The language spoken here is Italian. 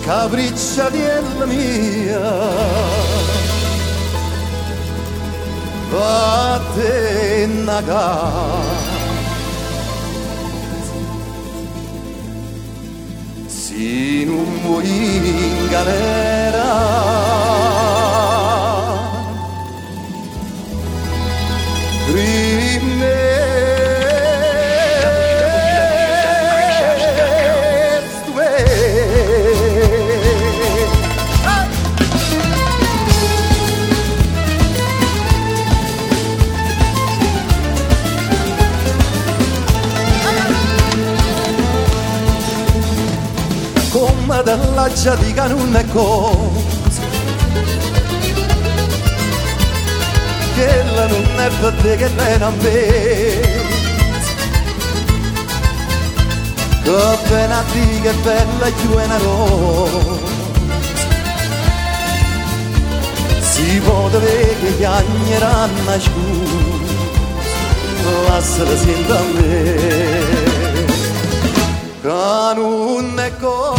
capriccia di mia, a te nagare. Si non vuoi in galera, come della giatica non è cosa, che la non è per te che lei non vede, che bella di che bella più è una rosa, si può vedere che chiagneranno a scusa, lasciala sempre a me, che non è cosa.